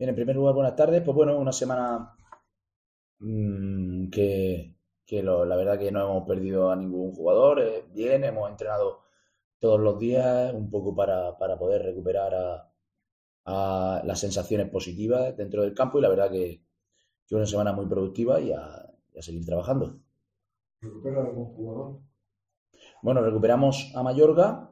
Bien, en primer lugar, buenas tardes. Pues bueno, una semana la verdad que no hemos perdido a ningún jugador. Bien, hemos entrenado todos los días un poco para poder recuperar a las sensaciones positivas dentro del campo y la verdad que una semana muy productiva y a seguir trabajando. ¿Recupera algún jugador? Bueno, recuperamos a Mayorga.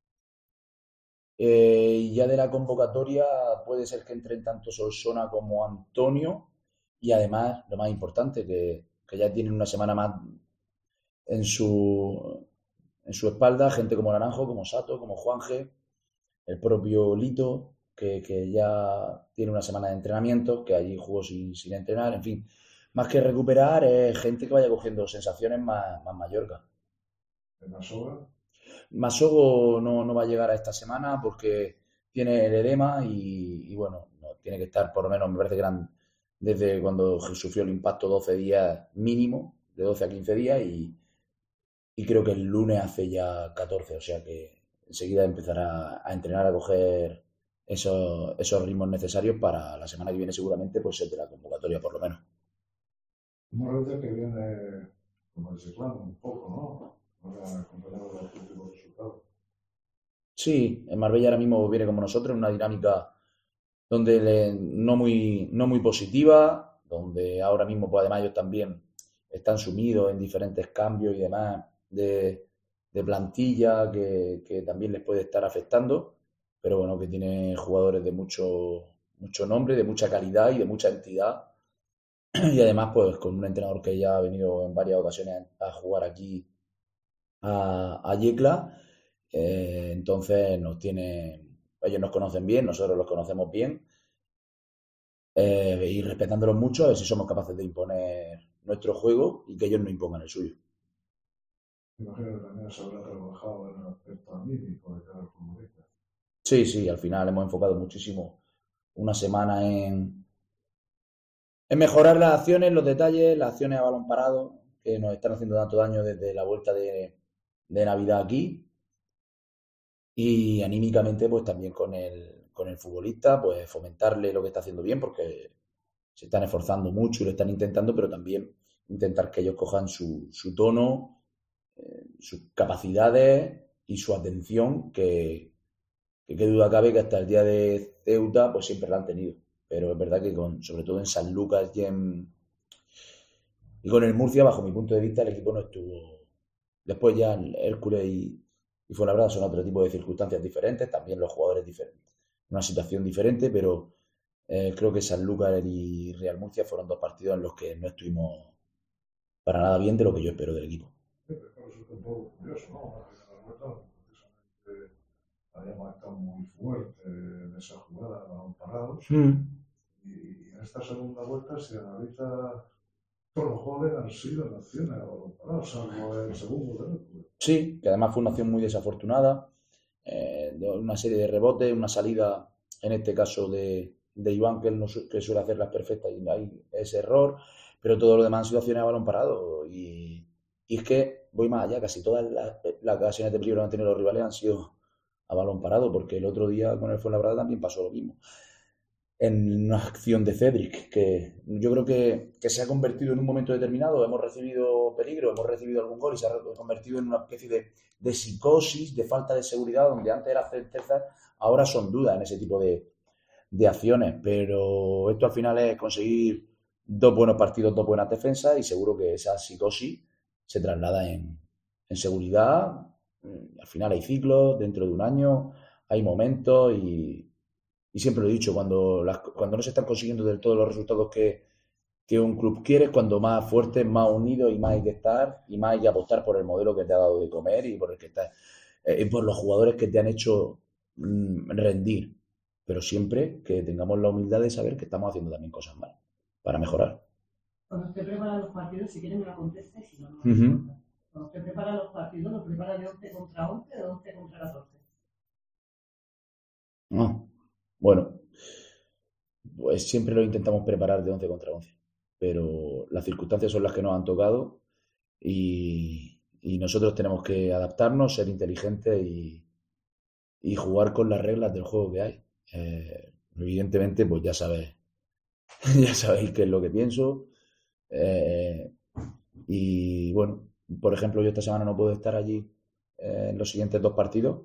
Y ya de la convocatoria puede ser que entren tanto Solsona como Antonio y además, lo más importante, que ya tienen una semana más en su espalda, gente como Naranjo, como Sato, como Juanje, el propio Lito, que ya tiene una semana de entrenamiento, que allí jugó sin entrenar, en fin, más que recuperar, es gente que vaya cogiendo sensaciones más Mallorca. ¿De Masoga? Masogo no va a llegar a esta semana porque tiene el edema y bueno, no, tiene que estar por lo menos, me parece que eran desde cuando sufrió el impacto 12 días mínimo, de 12 a 15 días y creo que el lunes hace ya 14, o sea que enseguida empezará a entrenar, a coger esos ritmos necesarios para la semana que viene seguramente pues ser de la convocatoria por lo menos. Un rete que viene como desinflando un poco, ¿no? Ahora acompañado de los últimos resultados. Sí, en Marbella ahora mismo viene como nosotros, en una dinámica donde no muy positiva, donde ahora mismo pues además ellos también están sumidos en diferentes cambios y demás de plantilla que también les puede estar afectando, pero bueno, que tiene jugadores de mucho nombre, de mucha calidad y de mucha entidad. Y además, pues con un entrenador que ya ha venido en varias ocasiones a jugar aquí a Yecla, entonces ellos nos conocen bien, nosotros los conocemos bien, y respetándolos mucho, a ver si somos capaces de imponer nuestro juego y que ellos no impongan el suyo. Me imagino que también se habrá trabajado en el aspecto anímico de cada futbolista. Sí, sí, al final hemos enfocado muchísimo una semana en mejorar las acciones, los detalles, las acciones a balón parado, que nos están haciendo tanto daño desde la vuelta de Navidad aquí. Y anímicamente, pues también con el futbolista, pues fomentarle lo que está haciendo bien, porque se están esforzando mucho y lo están intentando, pero también intentar que ellos cojan su tono, sus capacidades y su atención, que qué duda cabe que hasta el día de Ceuta, pues siempre la han tenido. Pero es verdad que sobre todo en San Lucas y con el Murcia, bajo mi punto de vista, el equipo no estuvo. Después ya el Hércules y Fuenlabrada son otro tipo de circunstancias diferentes, también los jugadores diferentes, una situación diferente, pero creo que Sanlúcar y Real Murcia fueron dos partidos en los que no estuvimos para nada bien de lo que yo espero del equipo. Sí, pero eso es un poco curioso, ¿no? La primera vuelta, precisamente, habíamos estado muy fuerte en esa jugada, balón parados. Mm. Y en esta segunda vuelta, si analiza todos los goles han sido en acciones a balón parado, salvo el segundo del Hércules. Sí, que además fue una acción muy desafortunada, de una serie de rebotes, una salida, en este caso de Iván, que, él no que suele hacer las perfectas y hay ese error, pero todo lo demás han sido acciones a balón parado. Y es que voy más allá, casi todas las ocasiones de peligro que han tenido los rivales han sido a balón parado, porque el otro día con el Fuenlabrada también pasó lo mismo en una acción de Cedric, que yo creo que se ha convertido en un momento determinado, hemos recibido peligro, hemos recibido algún gol y se ha convertido en una especie de psicosis, de falta de seguridad, donde antes era certeza, ahora son dudas en ese tipo de acciones, pero esto al final es conseguir dos buenos partidos, dos buenas defensas y seguro que esa psicosis se traslada en seguridad. Al final hay ciclos, dentro de un año hay momentos y siempre lo he dicho, cuando no se están consiguiendo del todo los resultados que un club quiere, es cuando más fuerte, más unido y más hay que estar y más hay que apostar por el modelo que te ha dado de comer y por el que estás, por los jugadores que te han hecho rendir. Pero siempre que tengamos la humildad de saber que estamos haciendo también cosas mal para mejorar. Cuando usted prepara los partidos, si quiere me la contesta y si no, no me Ujú. importa. Cuando usted prepara los partidos, ¿lo prepara de 11 contra 11 o de 11 contra 14? Ah, bueno, pues siempre lo intentamos preparar de 11 contra 11, pero las circunstancias son las que nos han tocado y nosotros tenemos que adaptarnos, ser inteligentes y jugar con las reglas del juego que hay. Evidentemente, pues ya sabes Ya sabéis qué es lo que pienso. Eh, y bueno, por ejemplo, yo esta semana no puedo estar allí en los siguientes 2 partidos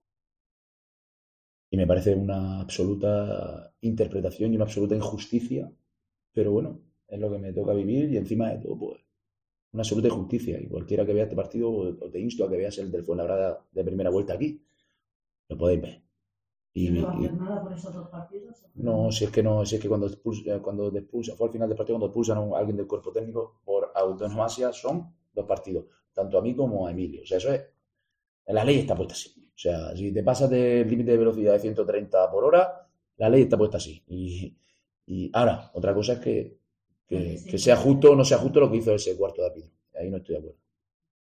y me parece una absoluta interpretación y una absoluta injusticia, pero bueno, es lo que me toca vivir y encima de todo, pues, una absoluta injusticia. Y cualquiera que vea este partido, o te insto a que veas el del Fuenlabrada de primera vuelta aquí, lo podéis ver. ¿Y no va a hacer Y nada por esos 2 partidos? no, si es que no, si es que cuando expulsa, fue al final del partido cuando expulsan a alguien del cuerpo técnico por autonomasia, son 2 partidos, tanto a mí como a Emilio. O sea, eso es, la ley está puesta así. O sea, si te pasas del límite de velocidad de 130 por hora, la ley está puesta así. Y ahora, otra cosa es que sea justo o no sea justo lo que hizo ese cuarto de árbitro. Ahí no estoy de acuerdo.